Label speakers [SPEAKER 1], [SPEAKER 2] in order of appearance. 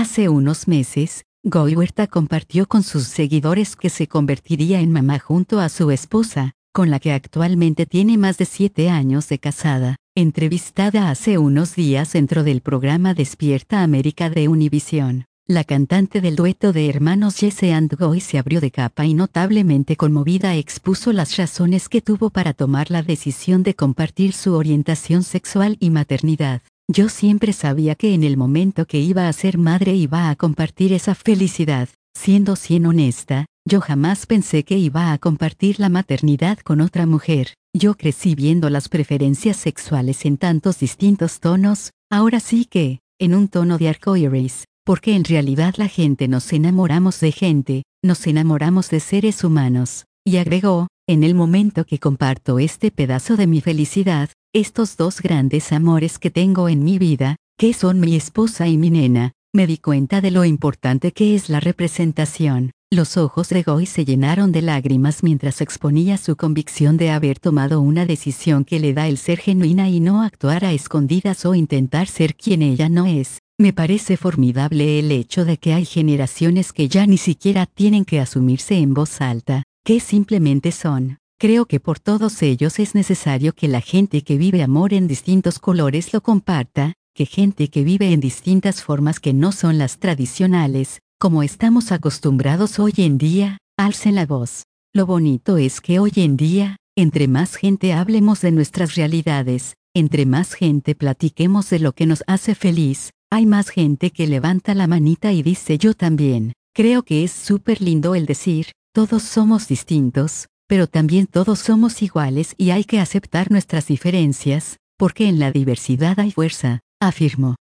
[SPEAKER 1] Hace unos meses, Goy Huerta compartió con sus seguidores que se convertiría en mamá junto a su esposa, con la que actualmente tiene más de 7 años de casada. Entrevistada hace unos días dentro del programa Despierta América de Univisión, la cantante del dueto de hermanos Jesse and Goy se abrió de capa y notablemente conmovida expuso las razones que tuvo para tomar la decisión de compartir su orientación sexual y maternidad. Yo siempre sabía que en el momento que iba a ser madre iba a compartir esa felicidad. Siendo honesta, yo jamás pensé que iba a compartir la maternidad con otra mujer. Yo crecí viendo las preferencias sexuales en tantos distintos tonos, ahora sí que, en un tono de arcoíris, porque en realidad la gente nos enamoramos de gente, nos enamoramos de seres humanos. Y agregó, en el momento que comparto este pedazo de mi felicidad, estos dos grandes amores que tengo en mi vida, que son mi esposa y mi nena, me di cuenta de lo importante que es la representación. Los ojos de Goy se llenaron de lágrimas mientras exponía su convicción de haber tomado una decisión que le da el ser genuina y no actuar a escondidas o intentar ser quien ella no es. Me parece formidable el hecho de que hay generaciones que ya ni siquiera tienen que asumirse en voz alta, que simplemente son. Creo que por todos ellos es necesario que la gente que vive amor en distintos colores lo comparta, que gente que vive en distintas formas que no son las tradicionales, como estamos acostumbrados hoy en día, alcen la voz. Lo bonito es que hoy en día, entre más gente hablemos de nuestras realidades, entre más gente platiquemos de lo que nos hace feliz, hay más gente que levanta la manita y dice yo también. Creo que es súper lindo el decir, todos somos distintos, pero también todos somos iguales y hay que aceptar nuestras diferencias, porque en la diversidad hay fuerza, afirmó.